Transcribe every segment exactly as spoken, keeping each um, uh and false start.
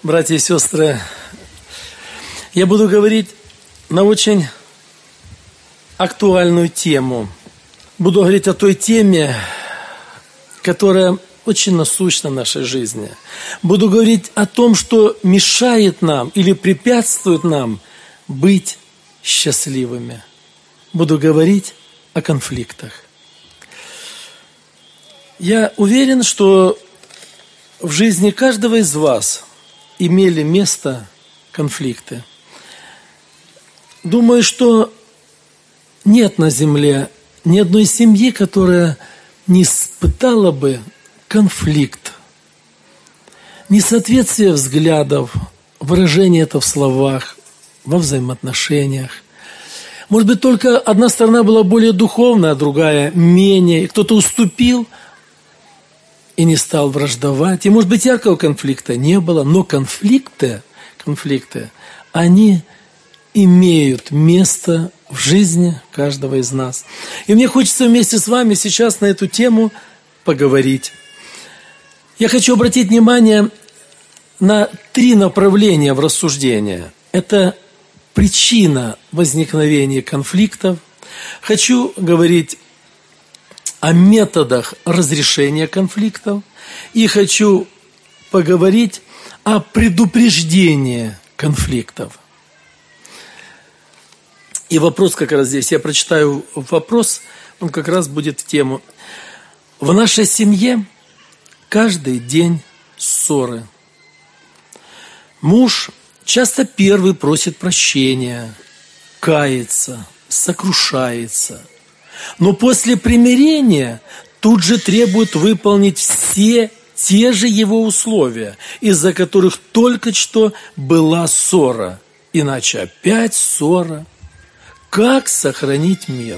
Братья и сестры, я буду говорить на очень актуальную тему. Буду говорить о той теме, которая очень насущна в нашей жизни. Буду говорить о том, что мешает нам или препятствует нам быть счастливыми. Буду говорить о конфликтах. Я уверен, что в жизни каждого из вас имели место конфликты. Думаю, что нет на земле ни одной семьи, которая не испытала бы конфликт. Несоответствие взглядов, выражение это в словах, во взаимоотношениях. Может быть, только одна сторона была более духовная, а другая менее. Кто-то уступил и не стал враждовать. И, может быть, яркого конфликта не было, но конфликты, конфликты, они имеют место в жизни каждого из нас. И мне хочется вместе с вами сейчас на эту тему поговорить. Я хочу обратить внимание на три направления в рассуждении. Это причина возникновения конфликтов. Хочу говорить о методах разрешения конфликтов. И хочу поговорить о предупреждении конфликтов. И вопрос как раз здесь. Я прочитаю вопрос, он как раз будет в тему. В нашей семье каждый день ссоры. Муж часто первый просит прощения, кается, сокрушается. Но после примирения тут же требует выполнить все те же его условия, из-за которых только что была ссора. Иначе опять ссора. Как сохранить мир?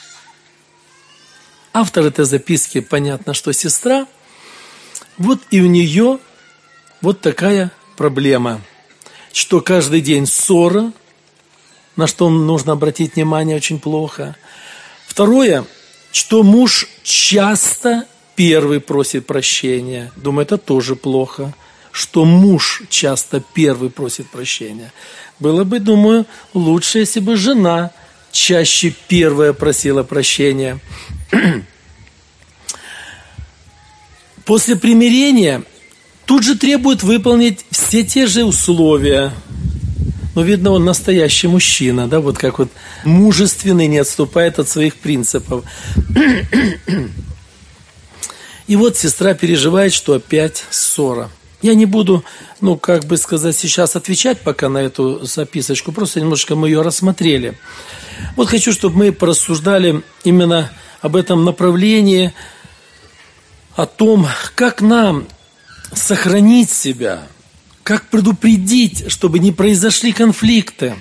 Автор этой записки, понятно, что сестра. Вот и у нее вот такая проблема, что каждый день ссора, на что нужно обратить внимание, очень плохо. Второе, что муж часто первый просит прощения. Думаю, это тоже плохо, что муж часто первый просит прощения. Было бы, думаю, лучше, если бы жена чаще первая просила прощения. После примирения тут же требует выполнить все те же условия. Но, видно, он настоящий мужчина, да, вот как вот мужественный, не отступает от своих принципов. И вот сестра переживает, что опять ссора. Я не буду, ну, как бы сказать, сейчас отвечать пока на эту записочку, просто немножко мы ее рассмотрели. Вот хочу, чтобы мы порассуждали именно об этом направлении, о том, как нам сохранить себя, как предупредить, чтобы не произошли конфликты.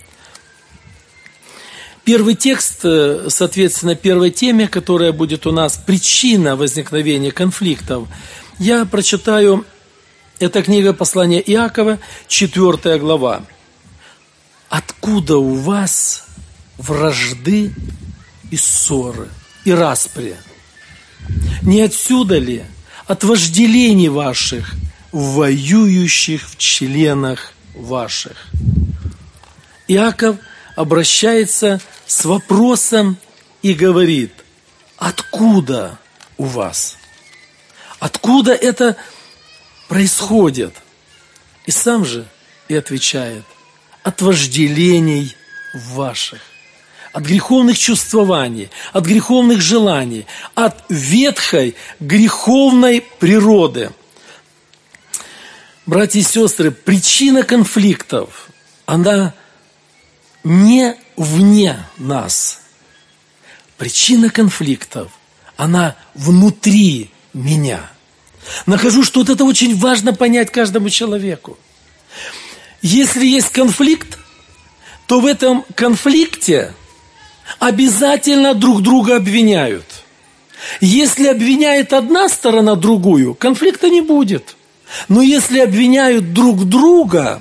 Первый текст, соответственно, первой теме, которая будет у нас причина возникновения конфликтов, я прочитаю, это книга послания Иакова, четвёртая глава. «Откуда у вас вражды и ссоры, и распри? Не отсюда ли от вожделений ваших, воюющих в членах ваших?» Иаков обращается с вопросом и говорит: откуда у вас? Откуда это происходит? И сам же и отвечает: от вожделений ваших, от греховных чувствований, от греховных желаний, от ветхой греховной природы. Братья и сестры, причина конфликтов, она не вне нас. Причина конфликтов, она внутри меня. Нахожу, что вот это очень важно понять каждому человеку. Если есть конфликт, то в этом конфликте обязательно друг друга обвиняют. Если обвиняет одна сторона другую, конфликта не будет. Но если обвиняют друг друга,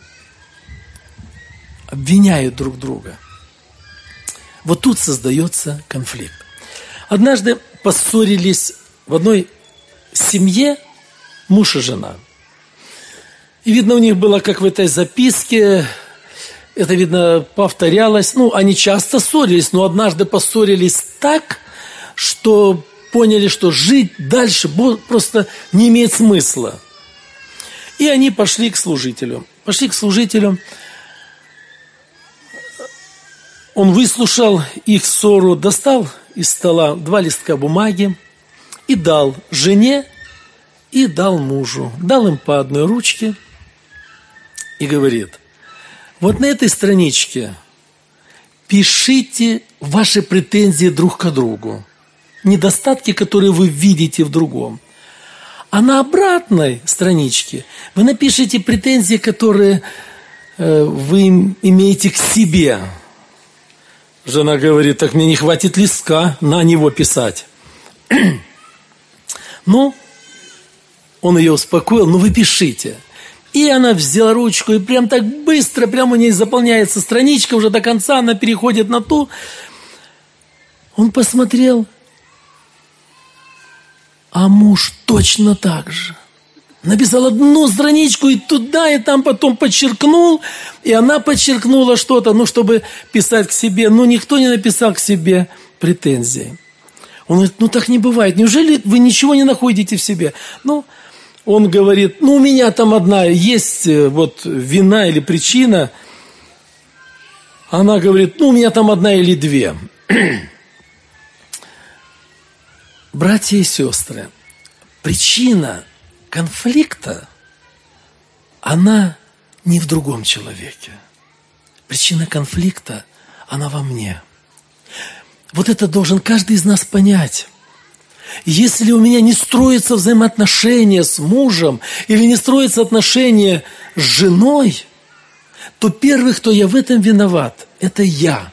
обвиняют друг друга, вот тут создается конфликт. Однажды поссорились в одной семье муж и жена. И видно, у них было, как в этой записке, это, видно, повторялось. Ну, они часто ссорились, но однажды поссорились так, что поняли, что жить дальше просто не имеет смысла. И они пошли к служителю. Пошли к служителю. Он выслушал их ссору, достал из стола два листка бумаги и дал жене, и дал мужу. Дал им по одной ручке и говорит: вот на этой страничке пишите ваши претензии друг к другу, недостатки, которые вы видите в другом. А на обратной страничке вы напишите претензии, которые э, вы имеете к себе. Жена говорит: так мне не хватит листка на него писать. Ну, он ее успокоил: ну вы пишите. И она взяла ручку, и прям так быстро, прям у ней заполняется страничка уже до конца, она переходит на ту. Он посмотрел, а муж точно так же. Написал одну страничку и туда, и там потом подчеркнул, и она подчеркнула что-то, ну, чтобы писать к себе. Но никто не написал к себе претензий. Он говорит: ну, так не бывает. Неужели вы ничего не находите в себе? Ну, он говорит: ну, у меня там одна есть вот вина или причина. Она говорит: ну, у меня там одна или две. Братья и сестры, причина конфликта, она не в другом человеке. Причина конфликта, она во мне. Вот это должен каждый из нас понять. Если у меня не строятся взаимоотношения с мужем или не строятся отношения с женой, то первый, кто я в этом виноват, это я.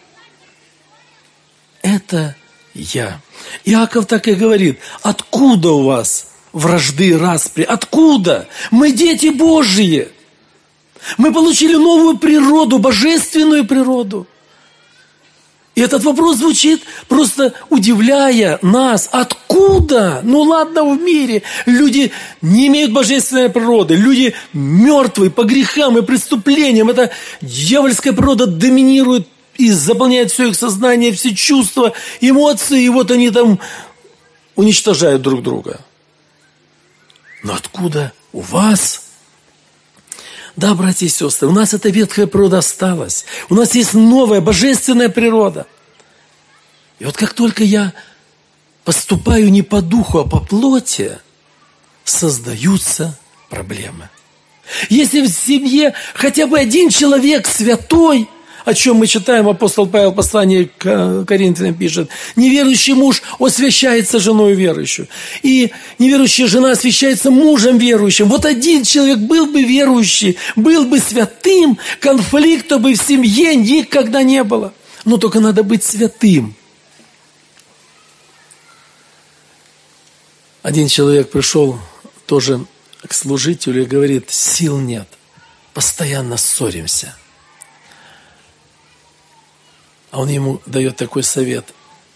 Это я. Иаков так и говорит: откуда у вас вражды, распри? Откуда? Мы дети Божьи. Мы получили новую природу, божественную природу. И этот вопрос звучит, просто удивляя нас. Откуда? Ну ладно, в мире люди не имеют божественной природы. Люди мертвые по грехам и преступлениям. Эта дьявольская природа доминирует и заполняет все их сознание, все чувства, эмоции. И вот они там уничтожают друг друга. Но откуда у вас? Да, братья и сестры, у нас эта ветхая природа осталась. У нас есть новая божественная природа. И вот как только я поступаю не по духу, а по плоти, создаются проблемы. Если в семье хотя бы один человек святой, о чем мы читаем, апостол Павел в послании к Коринфянам пишет: неверующий муж освящается женой верующую, и неверующая жена освящается мужем верующим. Вот один человек был бы верующий, был бы святым, конфликта бы в семье никогда не было. Но только надо быть святым. Один человек пришел тоже к служителю и говорит: сил нет, постоянно ссоримся. А он ему дает такой совет: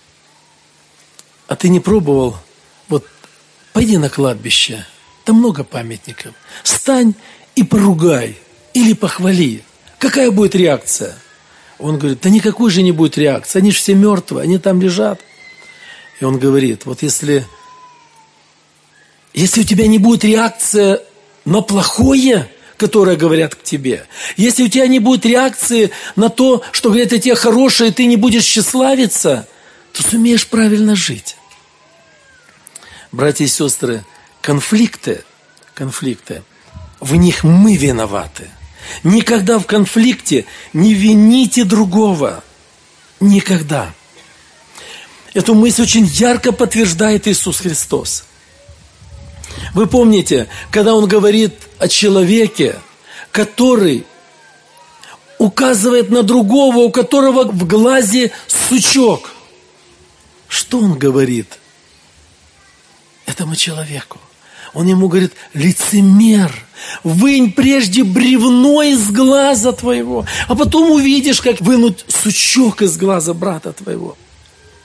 а ты не пробовал, вот пойди на кладбище, там много памятников, встань и поругай или похвали. Какая будет реакция? Он говорит: да никакой же не будет реакции, они же все мертвые, они там лежат. И он говорит: вот если, если у тебя не будет реакции на плохое, которые говорят к тебе, если у тебя не будет реакции на то, что говорят о тебе хорошее, и ты не будешь тщеславиться, то сумеешь правильно жить. Братья и сестры, конфликты, конфликты, в них мы виноваты. Никогда в конфликте не вините другого. Никогда. Эту мысль очень ярко подтверждает Иисус Христос. Вы помните, когда Он говорит о человеке, который указывает на другого, у которого в глазе сучок. Что Он говорит этому человеку? Он ему говорит: лицемер, вынь прежде бревно из глаза твоего, а потом увидишь, как вынуть сучок из глаза брата твоего.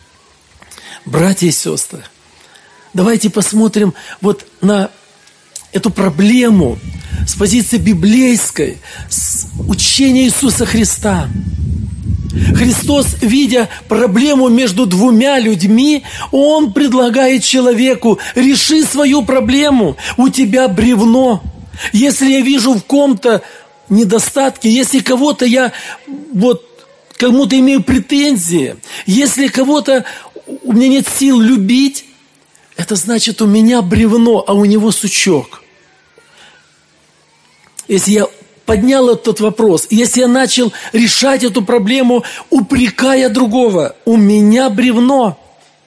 Братья и сестры, давайте посмотрим вот на эту проблему с позиции библейской, с учения Иисуса Христа. Христос, видя проблему между двумя людьми, Он предлагает человеку: реши свою проблему, у тебя бревно. Если я вижу в ком-то недостатки, если кого-то я вот кому-то имею претензии, если кого-то у меня нет сил любить, это значит, у меня бревно, а у него сучок. Если я поднял этот вопрос, если я начал решать эту проблему, упрекая другого, у меня бревно.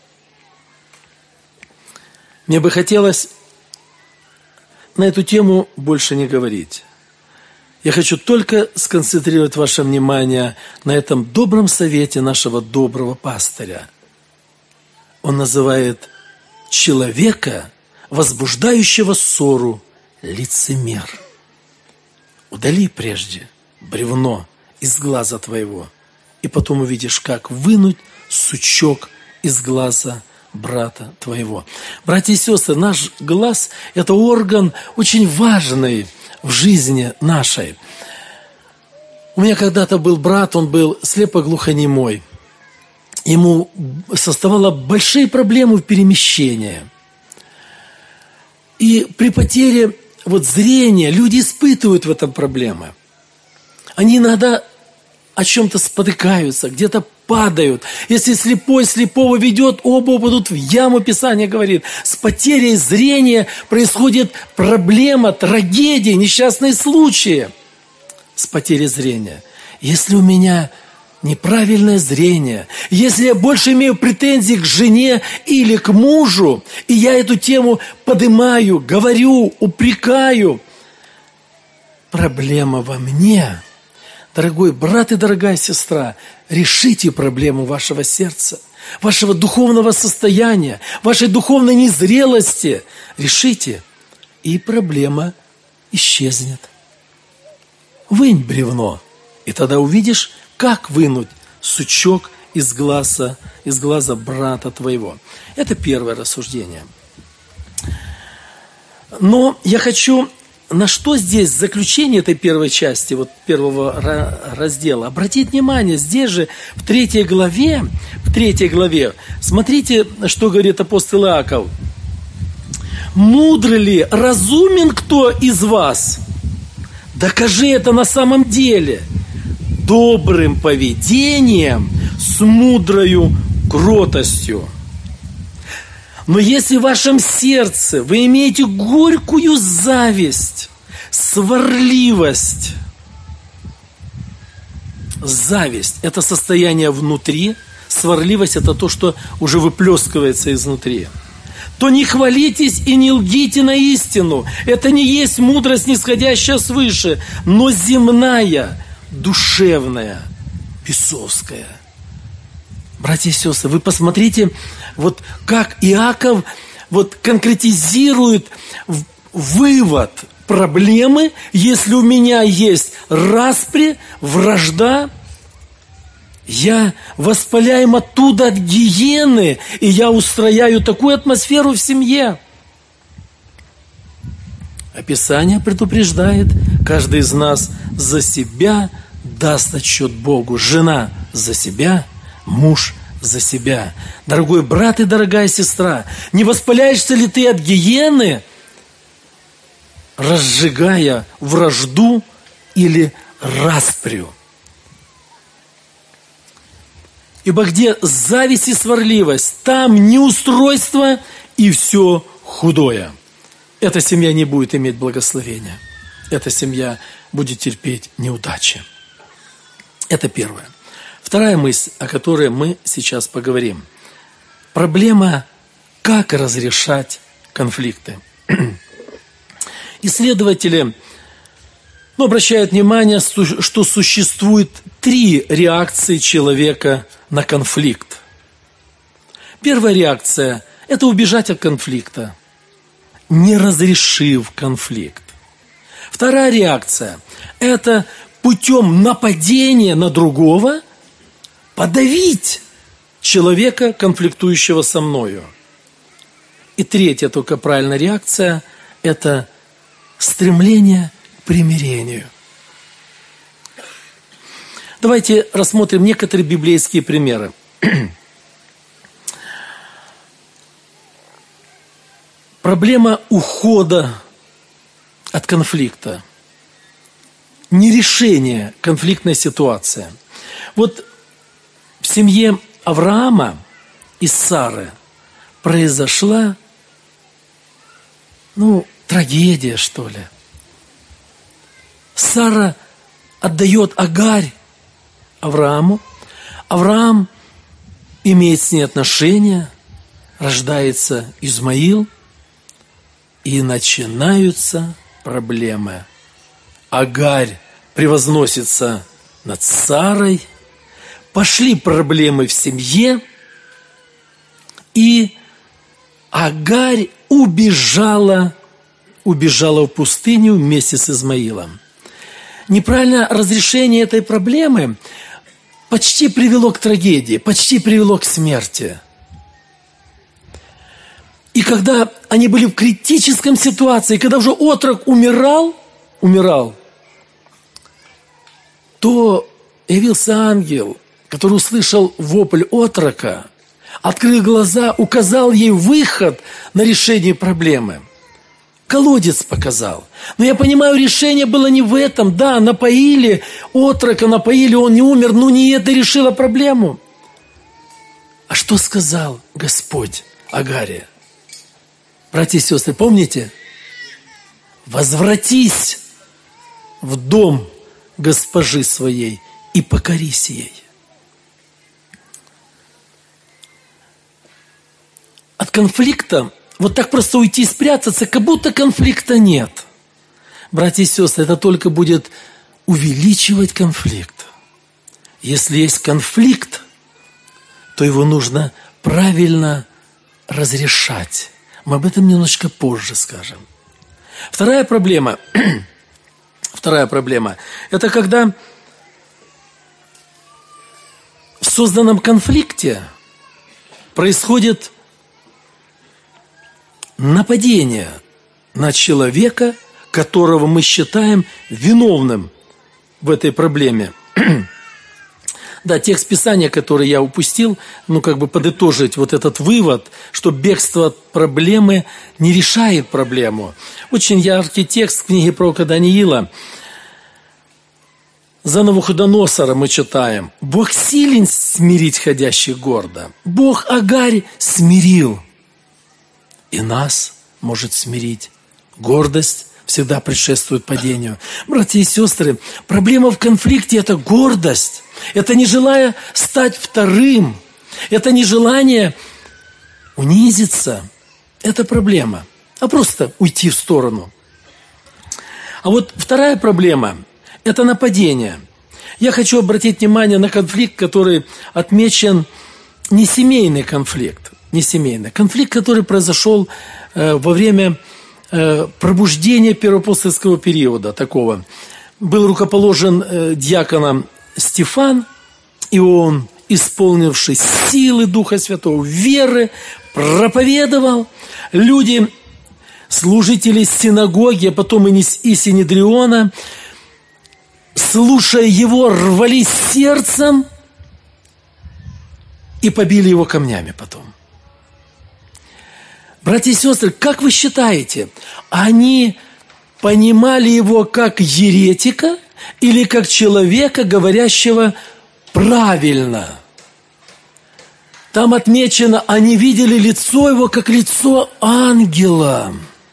Мне бы хотелось на эту тему больше не говорить. Я хочу только сконцентрировать ваше внимание на этом добром совете нашего доброго пастыря. Он называет человека, возбуждающего ссору, лицемер. Удали прежде бревно из глаза твоего, и потом увидишь, как вынуть сучок из глаза брата твоего. Братья и сестры, наш глаз – это орган очень важный в жизни нашей. У меня когда-то был брат, он был слепоглухонемой. Ему составало большие проблемы в перемещении. И при потере вот зрения люди испытывают в этом проблемы. Они иногда о чем-то спотыкаются, где-то падают. Если слепой слепого ведет, оба упадут в яму. Писание говорит, с потерей зрения происходит проблема, трагедия, несчастные случаи с потерей зрения. Если у меня неправильное зрение, если я больше имею претензий к жене или к мужу, и я эту тему поднимаю, говорю, упрекаю, проблема во мне. Дорогой брат и дорогая сестра, решите проблему вашего сердца, вашего духовного состояния, вашей духовной незрелости. Решите, и проблема исчезнет. Вынь бревно, и тогда увидишь, как вынуть сучок из глаза, из глаза брата твоего. Это первое рассуждение. Но я хочу... На что здесь заключение этой первой части, вот первого раздела? Обратите внимание, здесь же в третьей главе, в третьей главе, смотрите, что говорит апостол Иаков. «Мудрый ли, разумен кто из вас? Докажи это на самом деле добрым поведением с мудрою кротостью. Но если в вашем сердце вы имеете горькую зависть, сварливость, зависть – это состояние внутри, сварливость – это то, что уже выплескивается изнутри, то не хвалитесь и не лгите на истину. Это не есть мудрость, нисходящая свыше, но земная, душевная, бесовская. Братья и сестры, вы посмотрите, вот как Иаков вот конкретизирует вывод проблемы, если у меня есть распри, вражда, я воспаляем оттуда от гиены, и я устрояю такую атмосферу в семье. Описание предупреждает, каждый из нас за себя даст отчет Богу. Жена за себя, муж за себя. Дорогой брат и дорогая сестра, не воспаляешься ли ты от гиены, разжигая вражду или распрю? Ибо где зависть и сварливость, там неустройство и все худое. Эта семья не будет иметь благословения. Эта семья будет терпеть неудачи. Это первое. Вторая мысль, о которой мы сейчас поговорим. Проблема, как разрешать конфликты. Исследователи ну, обращают внимание, что существует три реакции человека на конфликт. Первая реакция – это убежать от конфликта, не разрешив конфликт. Вторая реакция – это путем нападения на другого подавить человека, конфликтующего со мною. И третья, только правильная реакция – это стремление к примирению. Давайте рассмотрим некоторые библейские примеры. Проблема ухода от конфликта, нерешение конфликтной ситуации. Вот в семье Авраама и Сары произошла, ну, трагедия, что ли. Сара отдает Агарь Аврааму. Авраам имеет с ней отношения, рождается Измаил, и начинаются проблемы. Агарь превозносится над Сарой, пошли проблемы в семье, и Агарь убежала, убежала в пустыню вместе с Измаилом. Неправильное разрешение этой проблемы почти привело к трагедии, почти привело к смерти. И когда они были в критическом ситуации, когда уже отрок умирал, умирал, то явился ангел, который услышал вопль отрока, открыл глаза, указал ей выход на решение проблемы. Колодец показал. Но я понимаю, решение было не в этом. Да, напоили отрока, напоили, он не умер, но не это решило проблему. А что сказал Господь Агаре? Братья и сестры, помните? Возвратись в дом госпожи своей и покорись ей. От конфликта вот так просто уйти и спрятаться, как будто конфликта нет. Братья и сестры, это только будет увеличивать конфликт. Если есть конфликт, то его нужно правильно разрешать. Мы об этом немножечко позже скажем. Вторая проблема, вторая проблема, это когда в созданном конфликте происходит нападение на человека, которого мы считаем виновным в этой проблеме. Да, текст Писания, который я упустил, ну, как бы подытожить вот этот вывод, что бегство от проблемы не решает проблему. Очень яркий текст в книге пророка Даниила. За Навуходоносора мы читаем: «Бог силен смирить ходящих гордо». Бог Агарь смирил, и нас может смирить. Гордость всегда предшествует падению. Братья и сестры, проблема в конфликте – это гордость. Это не желание стать вторым. Это не желание унизиться. Это проблема. А просто уйти в сторону. А вот вторая проблема – это нападение. Я хочу обратить внимание на конфликт, который отмечен не семейный конфликт. Не семейный. Конфликт, который произошел э, во время э, пробуждения первоапостольского периода такого. Был рукоположен э, диаконом Стефан, и он, исполнившись силы Духа Святого, веры, проповедовал. Люди, служители синагоги, а потом и Синедриона, слушая его, рвались сердцем и побили его камнями потом. Братья и сестры, как вы считаете, они понимали его как еретика или как человека, говорящего правильно? Там отмечено, они видели лицо его как лицо ангела.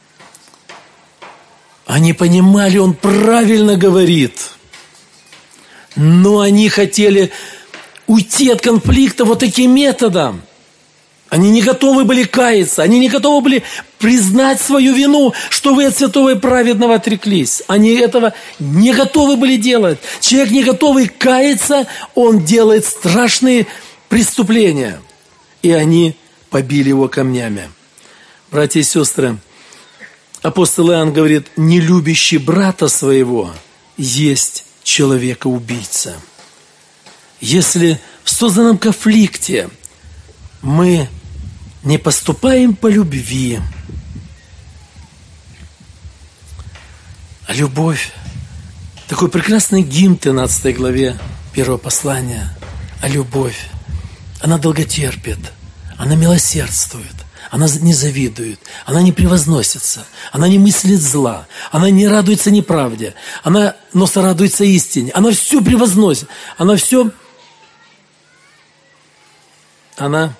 Они понимали, он правильно говорит. Но они хотели уйти от конфликта вот таким методом. Они не готовы были каяться, они не готовы были признать свою вину, что вы от святого и праведного отреклись. Они этого не готовы были делать. Человек, не готовый каяться, он делает страшные преступления. И они побили его камнями. Братья и сестры, апостол Иоанн говорит: не любящий брата своего есть человека-убийца. Если в созданном конфликте мы не поступаем по любви, А любовь, такой прекрасный гимн в тринадцатой главе первого послания, а любовь, она долготерпит, она милосердствует, она не завидует, она не превозносится, она не мыслит зла, она не радуется неправде, она, но сорадуется истине, она все превозносит, она все, она,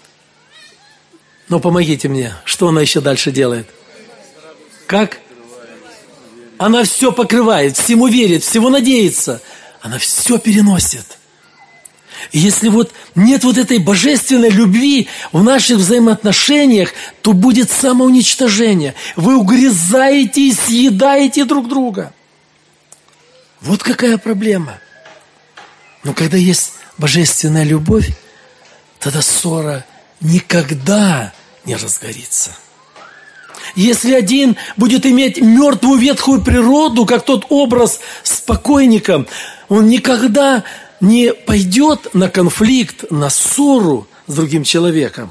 ну помогите мне, что она еще дальше делает? Как? Она все покрывает, всему верит, всего надеется, она все переносит. И если вот нет вот этой божественной любви в наших взаимоотношениях, то будет самоуничтожение. Вы угрызаете и съедаете друг друга. Вот какая проблема. Но когда есть божественная любовь, тогда ссора никогда не разгорится. Если один будет иметь мертвую ветхую природу, как тот образ с покойником, он никогда не пойдет на конфликт, на ссору с другим человеком.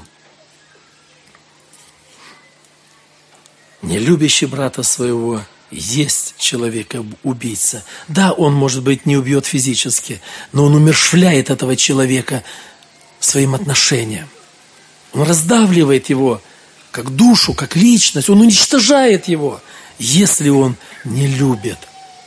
Не любящий брата своего есть человека-убийца. Да, он, может быть, не убьет физически, но он умерщвляет этого человека своим отношением. Он раздавливает его как душу, как личность. Он уничтожает его, если он не любит.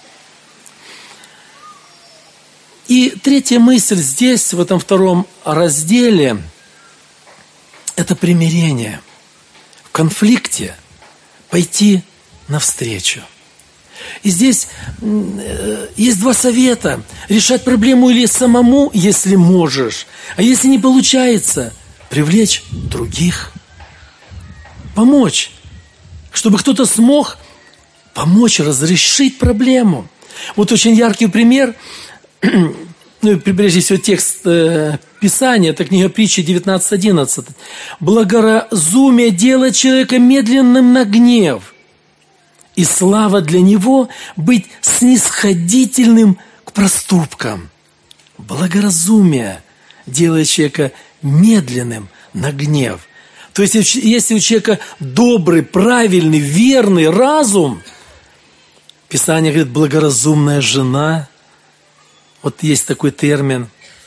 И третья мысль здесь, в этом втором разделе, это примирение. В конфликте пойти навстречу. И здесь есть два совета. Решать проблему или самому, если можешь. А если не получается, привлечь других. Помочь. Чтобы кто-то смог помочь разрешить проблему. Вот очень яркий пример. Ну, прежде всего, текст э, Писания, это книга Притчи девятнадцать одиннадцать. «Благоразумие делает человека медленным на гнев, и слава для него быть снисходительным к проступкам». Благоразумие делает человека медленным на гнев. То есть, если у человека добрый, правильный, верный разум, Писание говорит, благоразумная жена. Вот есть такой термин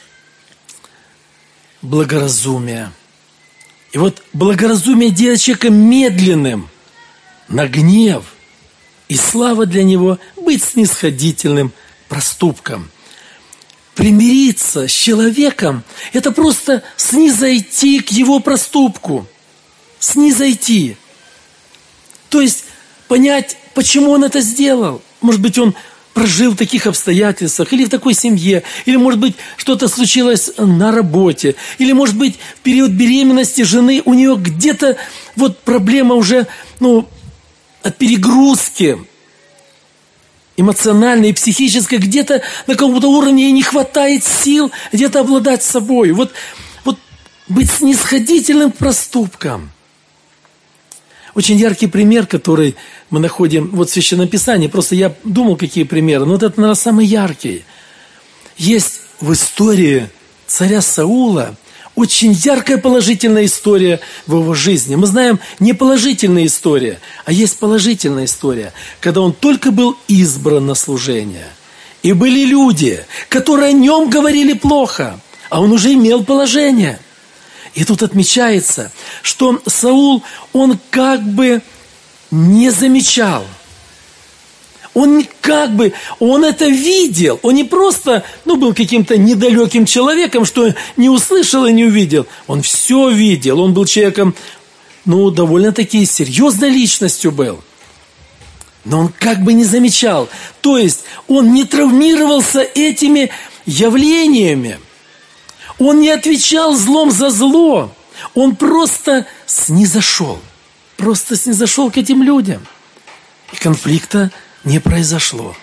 благоразумие. И вот благоразумие делает человека медленным на гнев. И слава для него быть снисходительным проступком. Примириться с человеком – это просто снизойти к его проступку. Снизойти. То есть понять, почему он это сделал. Может быть, он прожил в таких обстоятельствах, или в такой семье, или, может быть, что-то случилось на работе, или, может быть, в период беременности жены у нее где-то вот проблема уже, ну, от перегрузки эмоциональной и психической, где-то на каком-то уровне ей не хватает сил где-то обладать собой. Вот, вот быть снисходительным к проступкам. Очень яркий пример, который мы находим вот в Священном Писании. Просто я думал, какие примеры. Но вот это, наверное, самый яркий. Есть в истории царя Саула очень яркая положительная история в его жизни. Мы знаем не положительная история, а есть положительная история, когда он только был избран на служение. И были люди, которые о нем говорили плохо, а он уже имел положение. И тут отмечается, что Саул, он как бы не замечал. Он как бы, он это видел. Он не просто, ну, был каким-то недалеким человеком, что не услышал и не увидел. Он все видел. Он был человеком, ну, довольно-таки серьезной личностью был. Но он как бы не замечал. То есть он не травмировался этими явлениями. Он не отвечал злом за зло. Он просто снизошел. Просто снизошел к этим людям. И конфликта не произошло.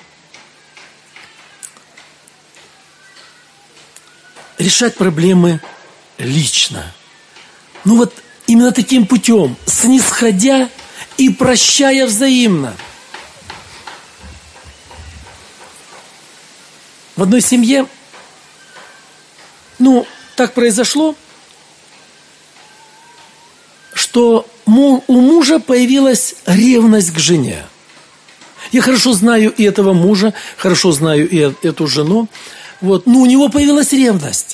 Решать проблемы лично. Ну вот именно таким путем, снисходя и прощая взаимно. В одной семье, ну, так произошло, что у мужа появилась ревность к жене. Я хорошо знаю и этого мужа, хорошо знаю и эту жену. Вот. Но у него появилась ревность.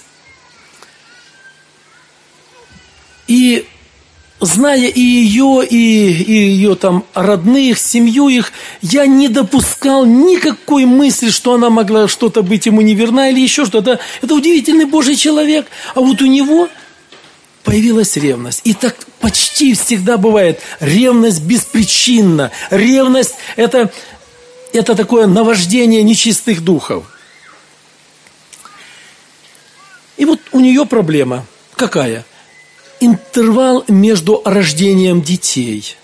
И зная и ее, и, и ее там родных, семью их, я не допускал никакой мысли, что она могла что-то быть ему неверна или еще что-то. Это удивительный Божий человек. А вот у него появилась ревность. И так почти всегда бывает. Ревность беспричинна. Ревность – это, это такое наваждение нечистых духов. И вот у нее проблема какая? Интервал между рождением детей.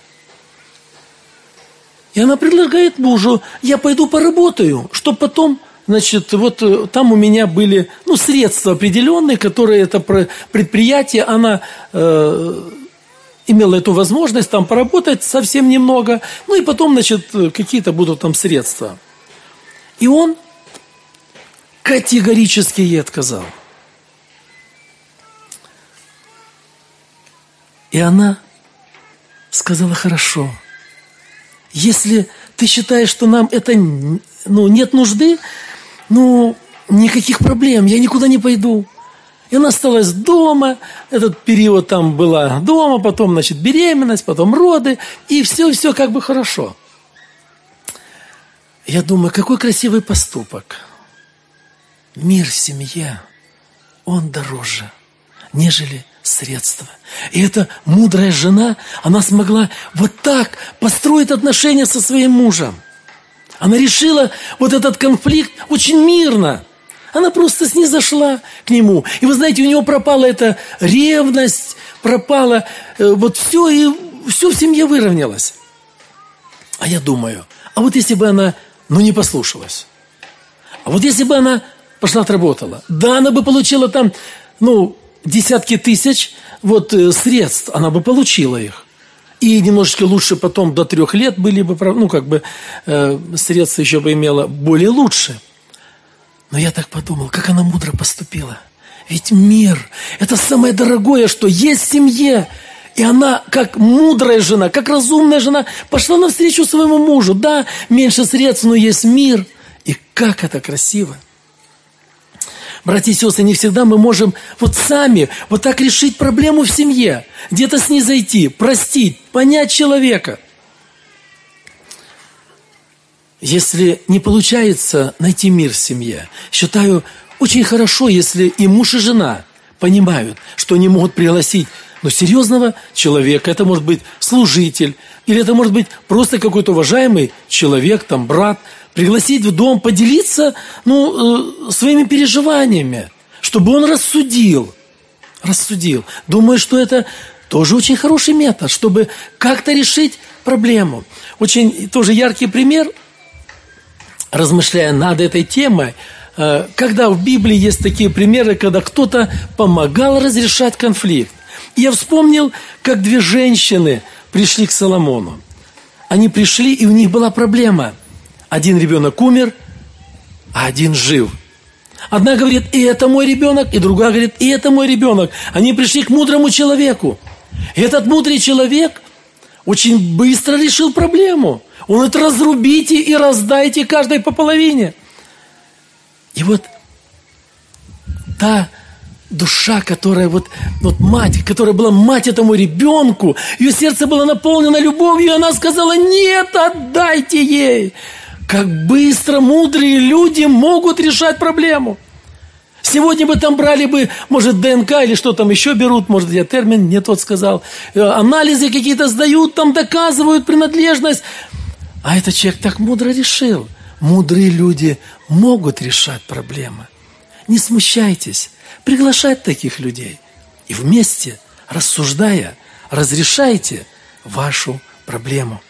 И она предлагает мужу: я пойду поработаю, чтобы потом, значит, вот там у меня были, ну, средства определенные, которые это предприятие, она э, имела эту возможность там поработать совсем немного, ну, и потом, значит, какие-то будут там средства. И он категорически ей отказал. И она сказала: хорошо, если ты считаешь, что нам это, ну, нет нужды, ну, никаких проблем, я никуда не пойду. И она осталась дома, этот период там была дома, потом, значит, беременность, потом роды, и все-все как бы хорошо. Я думаю, какой красивый поступок. Мир в семье, он дороже, нежели средства. И эта мудрая жена, она смогла вот так построить отношения со своим мужем. Она решила вот этот конфликт очень мирно. Она просто снизошла к нему. И вы знаете, у него пропала эта ревность, пропала э, вот все, и все в семье выровнялось. А я думаю, а вот если бы она, ну, не послушалась, а вот если бы она пошла отработала, да, она бы получила там, ну, десятки тысяч вот, средств, она бы получила их. И немножечко лучше потом до трех лет были бы, ну, как бы, э, средства еще бы имела более лучше. Но я так подумал, как она мудро поступила. Ведь мир – это самое дорогое, что есть в семье. И она, как мудрая жена, как разумная жена, пошла навстречу своему мужу. Да, меньше средств, но есть мир. И как это красиво. Братья и сестры, не всегда мы можем вот сами вот так решить проблему в семье. Где-то снизойти, простить, понять человека. Если не получается найти мир в семье, считаю очень хорошо, если и муж, и жена понимают, что они могут пригласить, но серьезного человека. Это может быть служитель, или это может быть просто какой-то уважаемый человек, там, брат, пригласить в дом, поделиться, ну, э, своими переживаниями, чтобы он рассудил. Рассудил. Думаю, что это тоже очень хороший метод, чтобы как-то решить проблему. Очень тоже яркий пример, размышляя над этой темой, э, когда в Библии есть такие примеры, когда кто-то помогал разрешать конфликт. И я вспомнил, как две женщины пришли к Соломону. Они пришли, и у них была проблема. Один ребенок умер, а один жив. Одна говорит: и это мой ребенок, и другая говорит: и это мой ребенок. Они пришли к мудрому человеку. И этот мудрый человек очень быстро решил проблему. Он говорит: разрубите и раздайте каждой по половине. И вот та душа, которая вот, вот мать, которая была мать этому ребенку, ее сердце было наполнено любовью, и она сказала: нет, отдайте ей. Как быстро мудрые люди могут решать проблему. Сегодня бы там брали бы, может, ДНК или что там еще берут, может, я термин не тот сказал, анализы какие-то сдают, там доказывают принадлежность. А этот человек так мудро решил. Мудрые люди могут решать проблемы. Не смущайтесь, приглашать таких людей. И вместе, рассуждая, разрешайте вашу проблему.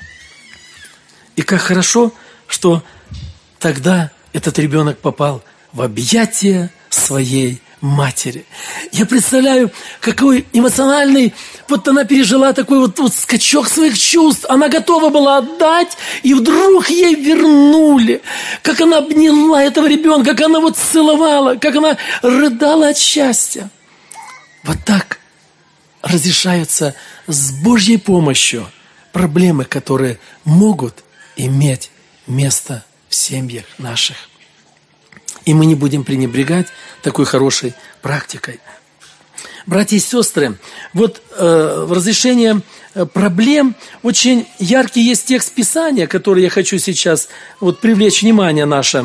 И как хорошо, что тогда этот ребенок попал в объятия своей матери. Я представляю, какой эмоциональный, вот она пережила такой вот, вот скачок своих чувств. Она готова была отдать, и вдруг ей вернули. Как она обняла этого ребенка, как она вот целовала, как она рыдала от счастья. Вот так разрешаются с Божьей помощью проблемы, которые могут иметь место в семьях наших. И мы не будем пренебрегать такой хорошей практикой. Братья и сестры, вот э, в разрешении проблем очень яркий есть текст Писания, который я хочу сейчас вот привлечь внимание наше.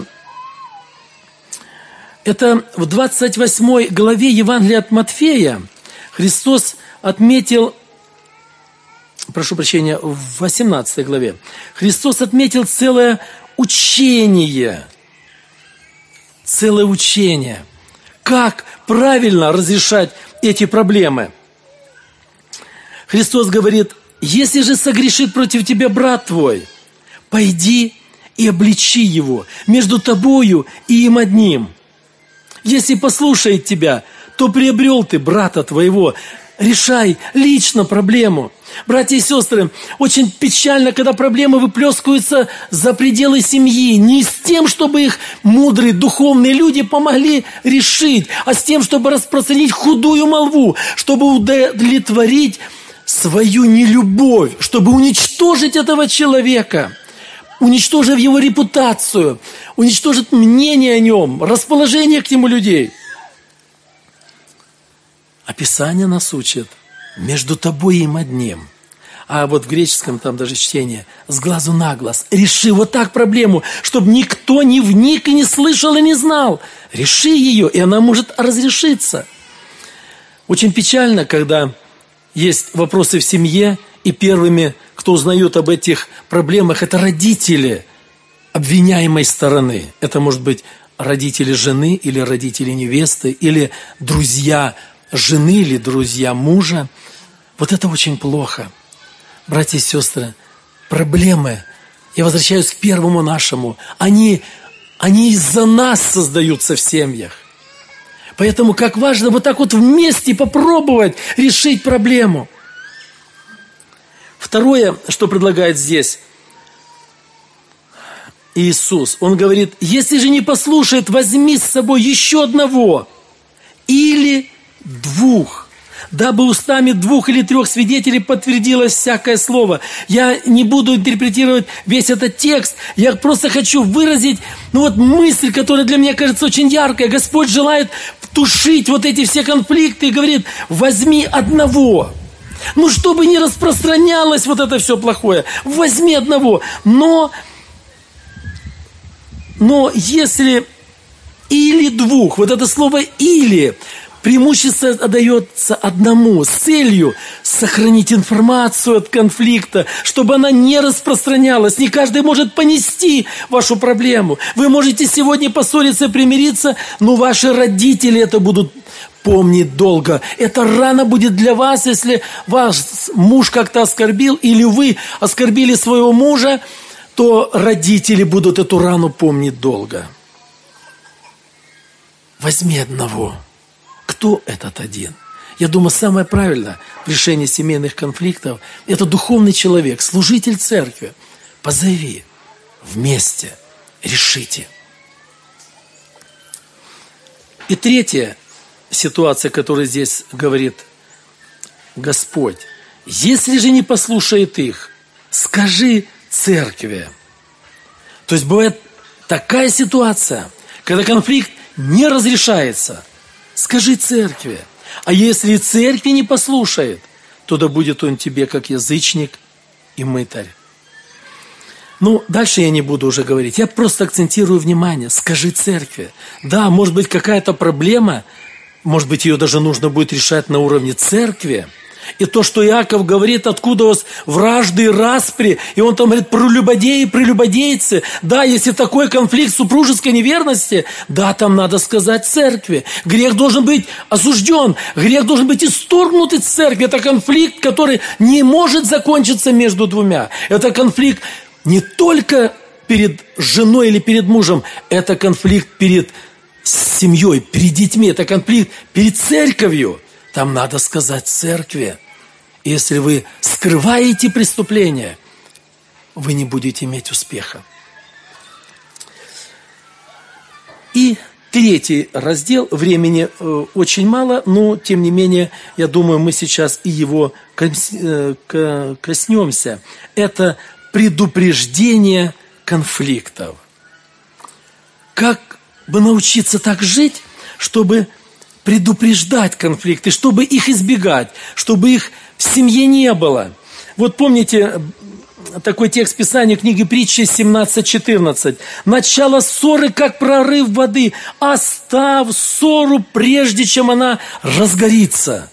Это в двадцать восьмой главе Евангелия от Матфея Христос отметил, прошу прощения, в восемнадцатой главе, Христос отметил целое учение, целое учение, как правильно разрешать эти проблемы. Христос говорит: если же согрешит против тебя брат твой, пойди и обличи его между тобою и им одним. Если послушает тебя, то приобрел ты брата твоего. Решай лично проблему. Братья и сестры, очень печально, когда проблемы выплескиваются за пределы семьи. Не с тем, чтобы их мудрые духовные люди помогли решить, а с тем, чтобы распространить худую молву, чтобы удовлетворить свою нелюбовь, чтобы уничтожить этого человека, уничтожив его репутацию, уничтожить мнение о нем, расположение к нему людей. А Писание нас учит: между тобой и им одним. А вот в греческом там даже чтение: с глазу на глаз. Реши вот так проблему, чтобы никто не вник и не слышал и не знал. Реши ее, и она может разрешиться. Очень печально, когда есть вопросы в семье, и первыми, кто узнает об этих проблемах, это родители обвиняемой стороны. Это может быть родители жены или родители невесты, или друзья жены или друзья мужа. Вот это очень плохо. Братья и сестры, проблемы, я возвращаюсь к первому нашему, они, они из-за нас создаются в семьях. Поэтому как важно вот так вот вместе попробовать решить проблему. Второе, что предлагает здесь Иисус, Он говорит: если же не послушает, возьми с собой еще одного или двух, дабы устами двух или трех свидетелей подтвердилось всякое слово. Я не буду интерпретировать весь этот текст, я просто хочу выразить, ну вот мысль, которая для меня кажется очень яркой. Господь желает тушить вот эти все конфликты и говорит: возьми одного. Ну, чтобы не распространялось вот это все плохое, возьми одного. Но, но если или двух, вот это слово «или», преимущество отдается одному с целью сохранить информацию от конфликта, чтобы она не распространялась. Не каждый может понести вашу проблему. Вы можете сегодня поссориться, примириться, но ваши родители это будут помнить долго. Эта рана будет для вас, если ваш муж как-то оскорбил, или вы оскорбили своего мужа, то родители будут эту рану помнить долго. Возьми одного. Кто этот один? Я думаю, самое правильное в решении семейных конфликтов – это духовный человек, служитель церкви. Позови, вместе решите. И третья ситуация, которая здесь говорит Господь: если же не послушает их, скажи церкви. То есть бывает такая ситуация, когда конфликт не разрешается. Скажи церкви. А если церкви не послушает, то да будет он тебе как язычник и мытарь. Ну, дальше я не буду уже говорить. Я просто акцентирую внимание. Скажи церкви. Да, может быть, какая-то проблема, может быть, ее даже нужно будет решать на уровне церкви. И то, что Иаков говорит, откуда у вас вражды и распри, и он там говорит про прелюбодеи и прелюбодейцы. Да, если такой конфликт супружеской неверности, да, там надо сказать церкви. Грех должен быть осужден, грех должен быть исторгнут из церкви. Это конфликт, который не может закончиться между двумя. Это конфликт не только перед женой или перед мужем, это конфликт перед семьей, перед детьми, это конфликт перед церковью. Там надо сказать церкви. Если вы скрываете преступление, вы не будете иметь успеха. И третий раздел, времени э, очень мало, но тем не менее, я думаю, мы сейчас и его коснемся. Это предупреждение конфликтов. Как бы научиться так жить, чтобы предупреждать конфликты, чтобы их избегать, чтобы их в семье не было. Вот помните такой текст Писания, книги Притчи семнадцать четырнадцать. «Начало ссоры, как прорыв воды, оставь ссору, прежде чем она разгорится».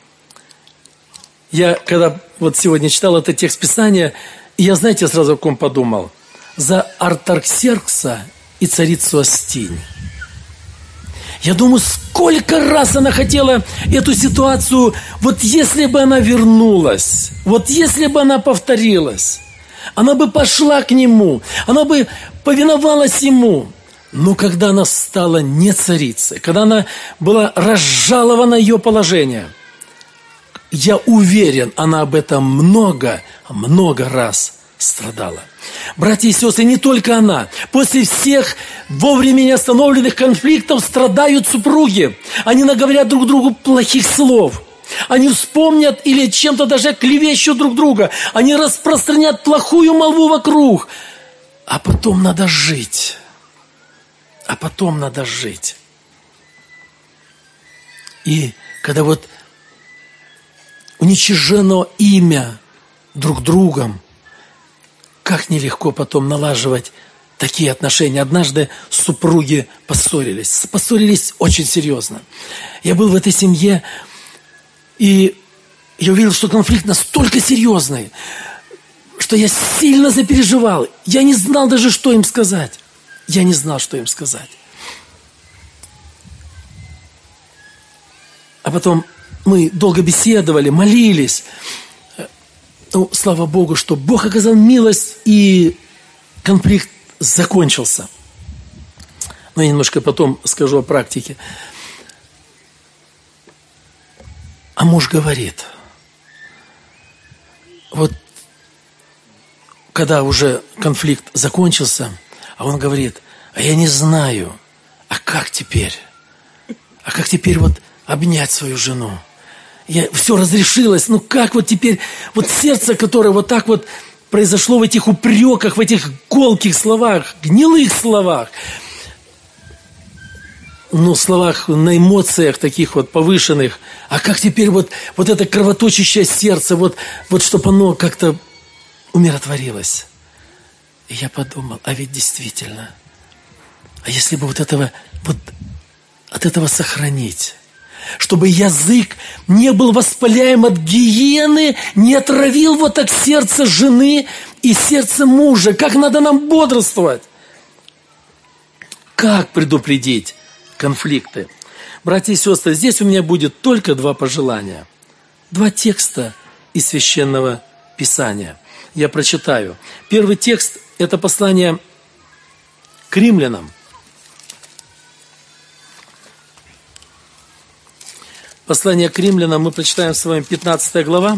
Я, когда вот сегодня читал этот текст Писания, я, знаете, сразу о ком подумал? За Артаксеркса и царицу Астинь. Я думаю, сколько раз она хотела эту ситуацию, вот если бы она вернулась, вот если бы она повторилась, она бы пошла к нему, она бы повиновалась ему. Но когда она стала не царицей, когда она была разжалована ее положение, я уверен, она об этом много, много раз страдала. Братья и сестры, не только она. После всех вовремя не остановленных конфликтов страдают супруги. Они наговорят друг другу плохих слов. Они вспомнят или чем-то даже клевещут друг друга. Они распространят плохую молву вокруг. А потом надо жить. А потом надо жить. И когда вот уничижено имя друг другом, как нелегко потом налаживать такие отношения. Однажды супруги поссорились. Поссорились очень серьезно. Я был в этой семье, и я увидел, что конфликт настолько серьезный, что я сильно запереживал. Я не знал даже, что им сказать. Я не знал, что им сказать. А потом мы долго беседовали, молились. Ну, слава Богу, что Бог оказал милость, и конфликт закончился. Но я немножко потом скажу о практике. А муж говорит, вот когда уже конфликт закончился, а он говорит, а я не знаю, а как теперь? А как теперь вот обнять свою жену? Я, все разрешилось, ну как вот теперь, вот сердце, которое вот так вот произошло в этих упреках, в этих колких словах, гнилых словах, ну, словах на эмоциях таких вот повышенных, а как теперь вот, вот это кровоточащее сердце, вот, вот чтобы оно как-то умиротворилось. И я подумал, а ведь действительно, а если бы вот этого, вот от этого сохранить, чтобы язык не был воспаляем от гиены, не отравил вот так сердце жены и сердце мужа. Как надо нам бодрствовать? Как предупредить конфликты? Братья и сестры, здесь у меня будет только два пожелания. Два текста из Священного Писания. Я прочитаю. Первый текст – это послание к римлянам. Послание к римлянам мы прочитаем с вами пятнадцатая глава.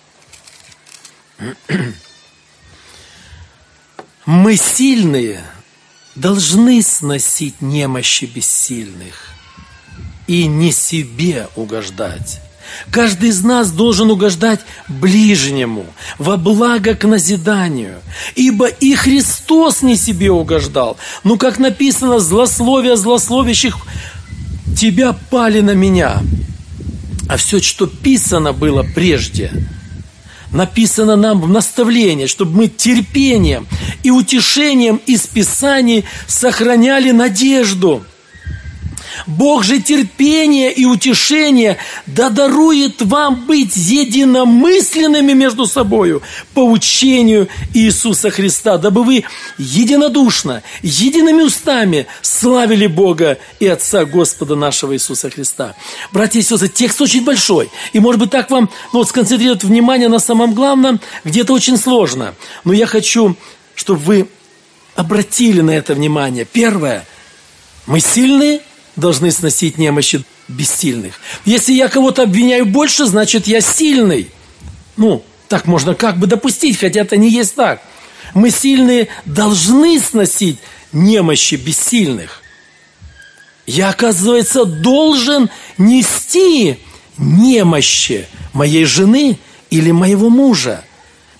Мы сильные должны сносить немощи бессильных и не себе угождать. Каждый из нас должен угождать ближнему во благо к назиданию, ибо и Христос не себе угождал. Ну, как написано, злословие злословящих тебя пали на меня. А все, что писано было прежде, написано нам в наставлении, чтобы мы терпением и утешением из Писаний сохраняли надежду. Бог же терпение и утешение да дарует вам быть единомысленными между собою по учению Иисуса Христа, дабы вы единодушно, едиными устами славили Бога и Отца Господа нашего Иисуса Христа. Братья и сестры, текст очень большой, и может быть так вам ну, вот, сконцентрировать внимание на самом главном, где-то очень сложно. Но я хочу, чтобы вы обратили на это внимание. Первое, мы сильные, должны сносить немощи бессильных. Если я кого-то обвиняю больше, значит, я сильный. Ну, так можно как бы допустить, хотя это не есть так. Мы сильные должны сносить немощи бессильных. Я, оказывается, должен нести немощи моей жены или моего мужа.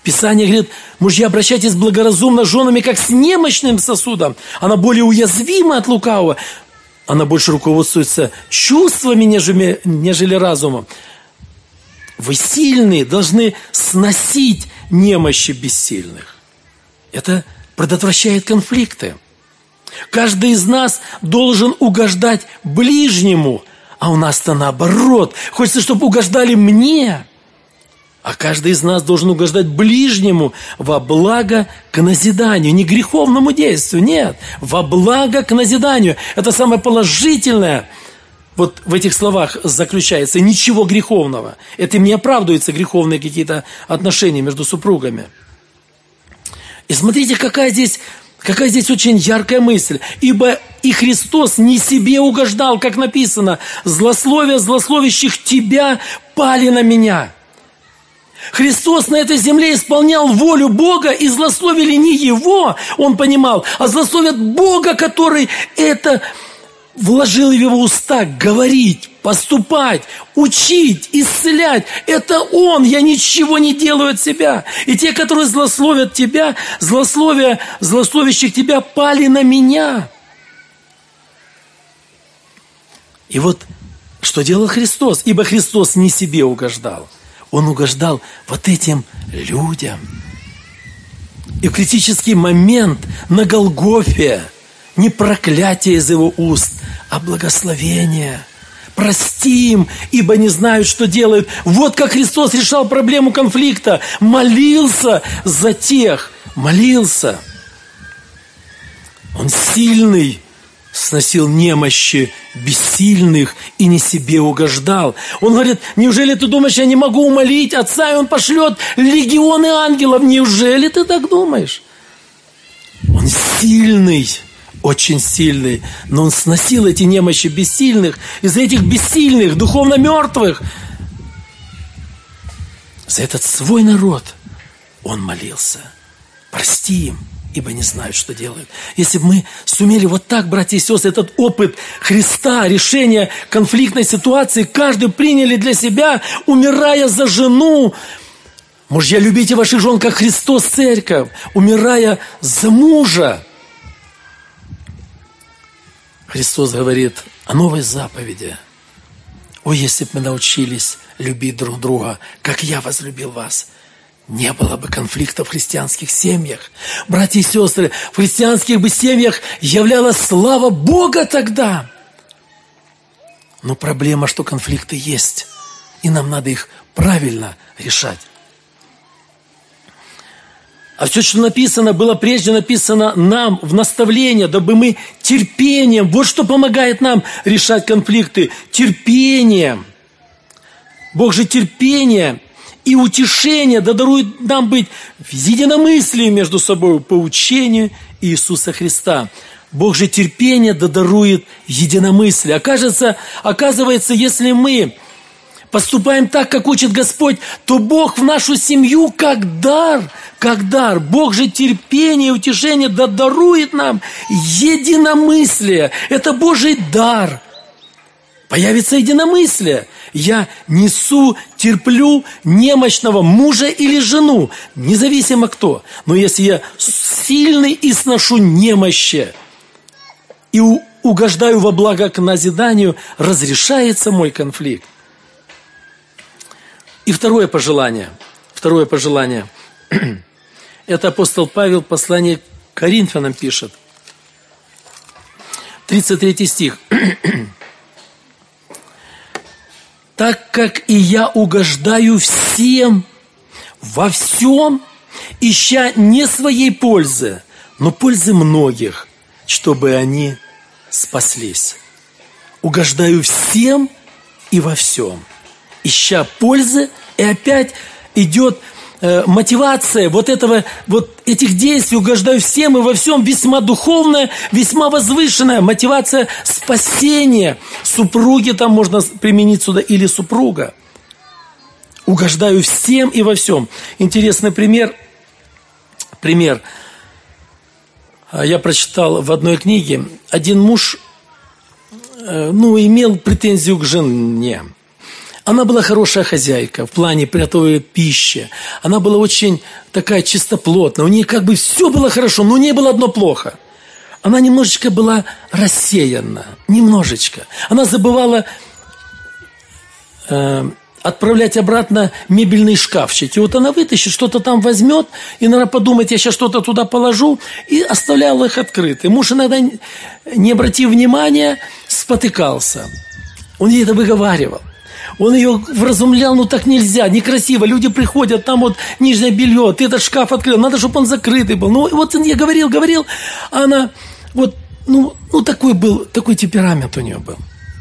Писание говорит: мужья, обращайтесь благоразумно с женами, как с немощным сосудом. Она более уязвима от лукавого. Она больше руководствуется чувствами, нежели, нежели разумом. Вы сильные должны сносить немощи бессильных. Это предотвращает конфликты. Каждый из нас должен угождать ближнему, а у нас-то наоборот. Хочется, чтобы угождали мне. А каждый из нас должен угождать ближнему во благо к назиданию. Не греховному действию, нет. Во благо к назиданию. Это самое положительное вот в этих словах заключается. Ничего греховного. Этим не оправдываются греховные какие-то отношения между супругами. И смотрите, какая здесь, какая здесь очень яркая мысль. Ибо и Христос не себе угождал, как написано: злословия злословящих тебя пали на меня. Христос на этой земле исполнял волю Бога, и злословили не Его, Он понимал, а злословят Бога, который это вложил в Его уста: говорить, поступать, учить, исцелять. Это Он, я ничего не делаю от себя. И те, которые злословят тебя, злословия злословящих тебя пали на меня. И вот что делал Христос? Ибо Христос не себе угождал. Он угождал вот этим людям. И в критический момент на Голгофе не проклятие из его уст, а благословение. Прости им, ибо не знают, что делают. Вот как Христос решал проблему конфликта. Молился за тех. Молился. Он сильный, сносил немощи бессильных и не себе угождал. Он говорит: неужели ты думаешь, я не могу умолить Отца, и Он пошлет легионы ангелов? Неужели ты так думаешь? Он сильный, очень сильный, но Он сносил эти немощи бессильных. Из этих бессильных, духовно мертвых, за этот свой народ Он молился. Прости им, ибо не знают, что делают. Если бы мы сумели вот так, братья и сестры, этот опыт Христа, решения конфликтной ситуации, каждый приняли для себя, умирая за жену. Мужья, любите ваших жен, как Христос церковь, умирая за мужа. Христос говорит о новой заповеди. О, если бы мы научились любить друг друга, как я возлюбил вас, не было бы конфликта в христианских семьях. Братья и сестры, в христианских бы семьях являлась слава Бога тогда. Но проблема, что конфликты есть, и нам надо их правильно решать. А все, что написано, было прежде написано нам в наставление, дабы мы терпением, вот что помогает нам решать конфликты, терпением. Бог же терпение и утешение да дарует нам быть в единомыслии между собой по учению Иисуса Христа. Бог же терпение да дарует единомыслие. Окажется, оказывается, если мы поступаем так, как учит Господь, то Бог в нашу семью как дар, как дар. Бог же терпение и утешение да дарует нам единомыслие. Это Божий дар. Появится единомыслие. Я несу, терплю немощного мужа или жену, независимо кто. Но если я сильный и сношу немощи, и угождаю во благо к назиданию, разрешается мой конфликт. И второе пожелание. Второе пожелание. Это апостол Павел в послании к Коринфянам пишет. тридцать третий стих. Так как и я угождаю всем во всем, ища не своей пользы, но пользы многих, чтобы они спаслись. Угождаю всем и во всем, ища пользы, и опять идет э, мотивация вот этого, вот этих действий, угождаю всем и во всем, весьма духовная, весьма возвышенная мотивация спасения. Супруги там можно применить сюда, или супруга. Угождаю всем и во всем. Интересный пример. Пример. Я прочитал в одной книге. Один муж, ну, имел претензию к жене. Она была хорошая хозяйка в плане приготовления пищи. Она была очень такая чистоплотная. У нее как бы все было хорошо, но у нее было одно плохо. Она немножечко была рассеяна. Немножечко. Она забывала э, отправлять обратно мебельные шкафчики. Вот она вытащит, что-то там возьмет, и, наверное, подумает, я сейчас что-то туда положу, и оставляла их открыты. Муж иногда, не обратив внимания, спотыкался. Он ей это выговаривал. Он ее вразумлял, ну так нельзя, некрасиво. Люди приходят, там вот нижнее белье, ты этот шкаф открыл, надо, чтобы он закрытый был. Ну вот я говорил, говорил, а она вот, ну, ну такой был, такой темперамент у нее был.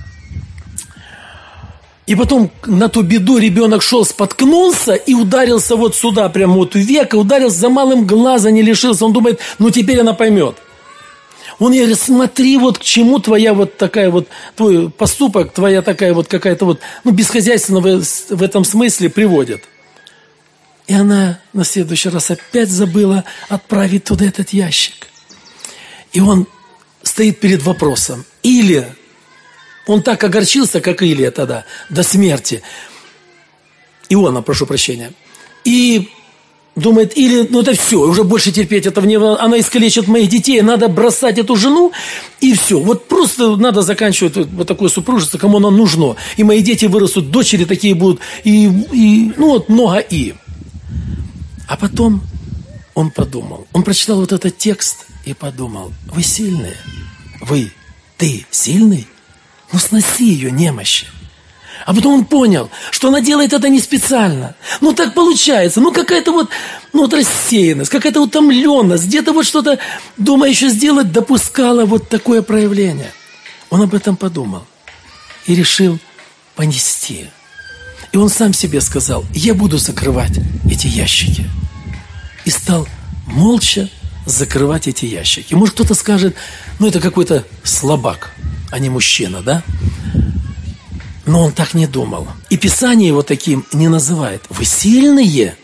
И потом на ту беду ребенок шел, споткнулся и ударился вот сюда, прямо вот в веко, ударился, за малым глаза не лишился. Он думает, ну теперь она поймет. Он ей говорит, смотри, вот к чему твоя вот такая вот, твой поступок, твоя такая вот какая-то вот, ну, бесхозяйственная в, в этом смысле приводит. И она на следующий раз опять забыла отправить туда этот ящик. И он стоит перед вопросом. Или он так огорчился, как Илия тогда, до смерти. Иона, прошу прощения. И думает, или, ну это все, уже больше терпеть этого не... Она искалечит моих детей, надо бросать эту жену, и все. Вот просто надо заканчивать вот такое супружество, кому оно нужно. И мои дети вырастут, дочери такие будут, и, и ну вот много и. А потом он подумал, он прочитал вот этот текст и подумал, вы сильные, вы, ты сильный? Ну сноси ее немощи. А потом он понял, что она делает это не специально. Ну, так получается. Ну, какая-то вот, ну, вот рассеянность, какая-то утомленность. Где-то вот что-то, думая еще сделать, допускала вот такое проявление. Он об этом подумал и решил понести. И он сам себе сказал, я буду закрывать эти ящики. И стал молча закрывать эти ящики. Может, кто-то скажет, ну, это какой-то слабак, а не мужчина, да? Но он так не думал. И Писание его таким не называет. Вы сильные,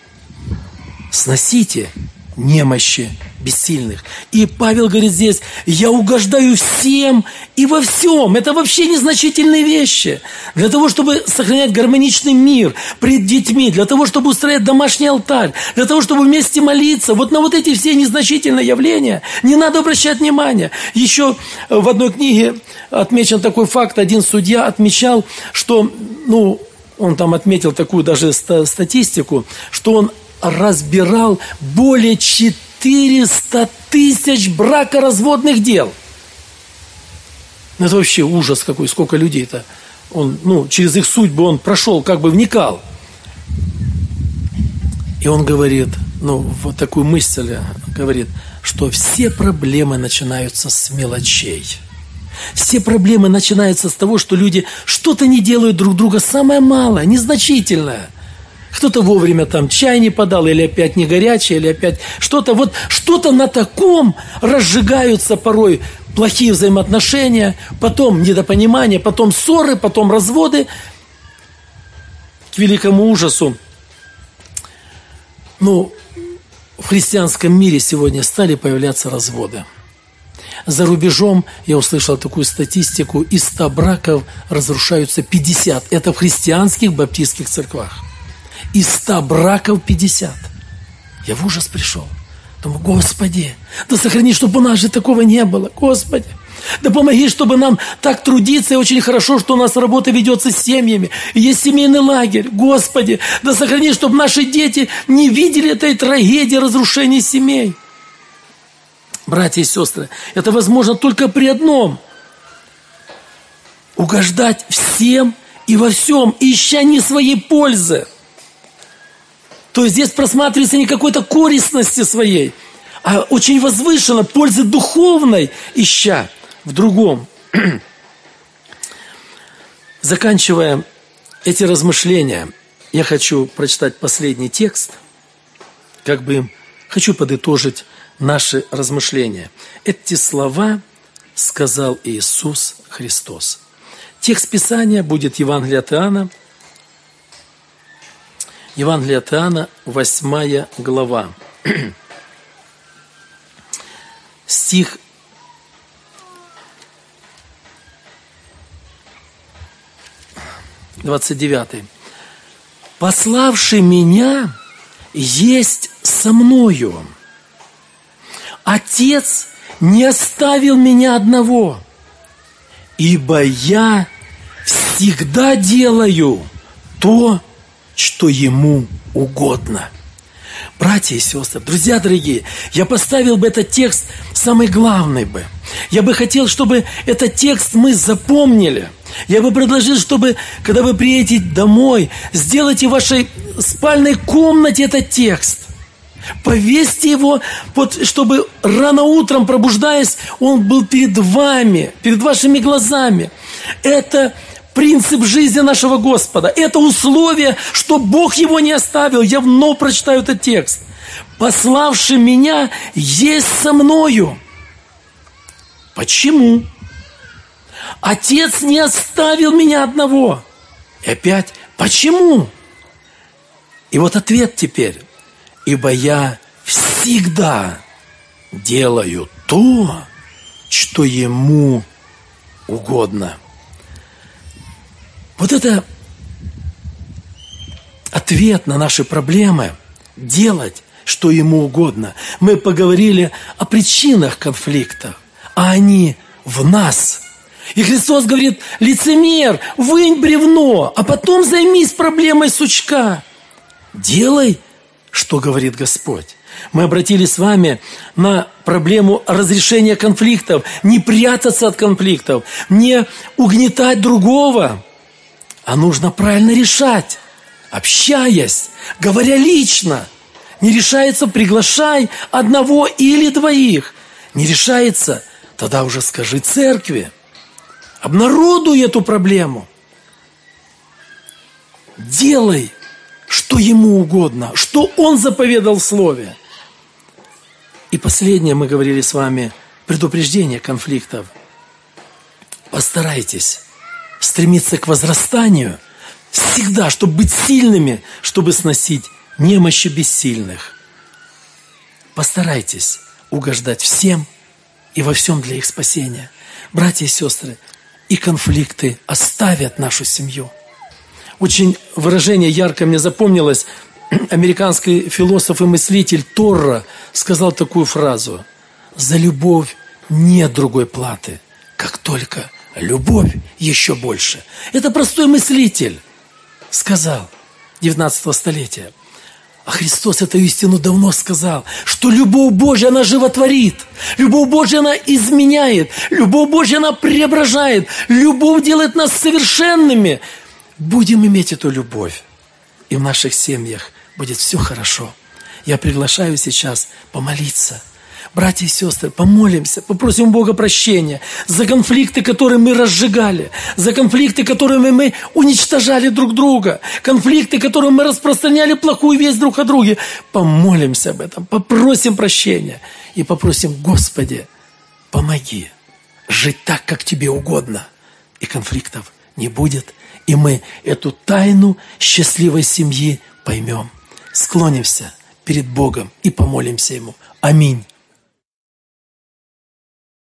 сносите немощи бессильных. И Павел говорит здесь, я угождаю всем и во всем. Это вообще незначительные вещи. Для того, чтобы сохранять гармоничный мир пред детьми, для того, чтобы устроить домашний алтарь, для того, чтобы вместе молиться. Вот на вот эти все незначительные явления не надо обращать внимания. Еще в одной книге отмечен такой факт. Один судья отмечал, что, ну, он там отметил такую даже статистику, что он разбирал более четыреста тысяч бракоразводных дел. Это вообще ужас какой, сколько людей-то. Он, ну, через их судьбу он прошел, как бы вникал. И он говорит, ну, вот такую мысль говорит, что все проблемы начинаются с мелочей. Все проблемы начинаются с того, что люди что-то не делают друг друга, самое малое, незначительное. Кто-то вовремя там чай не подал, или опять не горячий, или опять что-то. Вот что-то на таком разжигаются порой плохие взаимоотношения, потом недопонимание, потом ссоры, потом разводы. К великому ужасу, ну, в христианском мире сегодня стали появляться разводы. За рубежом я услышал такую статистику, из ста браков разрушаются пятьдесят. Это в христианских баптистских церквах. Из ста браков пятьдесят. Я в ужас пришел. Думаю, Господи, да сохрани, чтобы у нас же такого не было. Господи, да помоги, чтобы нам так трудиться. И очень хорошо, что у нас работа ведется с семьями. И есть семейный лагерь. Господи, да сохрани, чтобы наши дети не видели этой трагедии разрушения семей. Братья и сестры, это возможно только при одном. Угождать всем и во всем, ища не своей пользы. То есть здесь просматривается не какой-то корыстности своей, а очень возвышенно, пользы духовной ища в другом. Заканчивая эти размышления, я хочу прочитать последний текст, как бы хочу подытожить наши размышления. Эти слова сказал Иисус Христос. Текст Писания будет Евангелие от Иоанна, Евангелие от Иоанна, восьмая глава. Стих двадцать девятый. «Пославший меня есть со мною. Отец не оставил меня одного, ибо я всегда делаю то, что ему угодно». Братья и сестры, друзья дорогие, я поставил бы этот текст самый главный бы. Я бы хотел, чтобы этот текст мы запомнили. Я бы предложил, чтобы, когда вы приедете домой, сделайте в вашей спальной комнате этот текст. Повесьте его, вот, чтобы рано утром, пробуждаясь, он был перед вами, перед вашими глазами. Это принцип жизни нашего Господа. Это условие, что Бог его не оставил. Я вновь прочитаю этот текст. «Пославший меня есть со мною». Почему? Отец не оставил меня одного. И опять, почему? И вот ответ теперь. «Ибо я всегда делаю то, что ему угодно». Вот это ответ на наши проблемы – делать, что ему угодно. Мы поговорили о причинах конфликта, а они в нас. И Христос говорит: лицемер, вынь бревно, а потом займись проблемой сучка. Делай, что говорит Господь. Мы обратились с вами на проблему разрешения конфликтов, не прятаться от конфликтов, не угнетать другого, а нужно правильно решать, общаясь, говоря лично. Не решается — приглашай одного или двоих. Не решается — тогда уже скажи церкви. Обнародуй эту проблему. Делай, что ему угодно, что он заповедал в Слове. И последнее, мы говорили с вами, предупреждение конфликтов. Постарайтесь стремиться к возрастанию всегда, чтобы быть сильными, чтобы сносить немощи бессильных. Постарайтесь угождать всем и во всем для их спасения. Братья и сестры, и конфликты оставят нашу семью. Очень выражение ярко мне запомнилось. Американский философ и мыслитель Торра сказал такую фразу: «За любовь нет другой платы, как только любовь еще больше». Это простой мыслитель сказал девятнадцатого столетия. А Христос эту истину давно сказал, что любовь Божья, она животворит. Любовь Божья, она изменяет. Любовь Божья, она преображает. Любовь делает нас совершенными. Будем иметь эту любовь, и в наших семьях будет все хорошо. Я приглашаю сейчас помолиться. Братья и сестры, помолимся, попросим Бога прощения за конфликты, которые мы разжигали, за конфликты, которыми мы уничтожали друг друга, конфликты, которыми мы распространяли плохую весть друг о друге. Помолимся об этом, попросим прощения и попросим: Господи, помоги жить так, как Тебе угодно, и конфликтов не будет, и мы эту тайну счастливой семьи поймем. Склонимся перед Богом и помолимся Ему. Аминь.